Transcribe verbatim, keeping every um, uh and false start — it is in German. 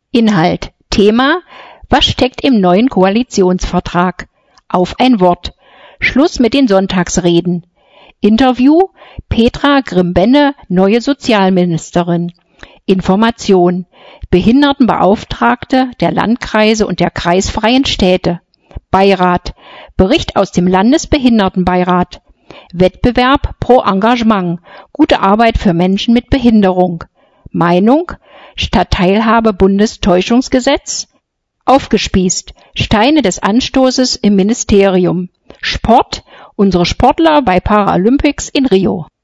Inhalt. Thema: Was steckt im neuen Koalitionsvertrag? Auf ein Wort. Schluss mit den Sonntagsreden. Interview: Petra Grimbenne, neue Sozialministerin. Information: Behindertenbeauftragte der Landkreise und der kreisfreien Städte. Beirat: Bericht aus dem Landesbehindertenbeirat. Wettbewerb pro Engagement. Gute Arbeit für Menschen mit Behinderung. Meinung: Stadtteilhabe Bundestäuschungsgesetz. Aufgespießt: Steine des Anstoßes im Ministerium. Sport: Unsere Sportler bei Paralympics in Rio.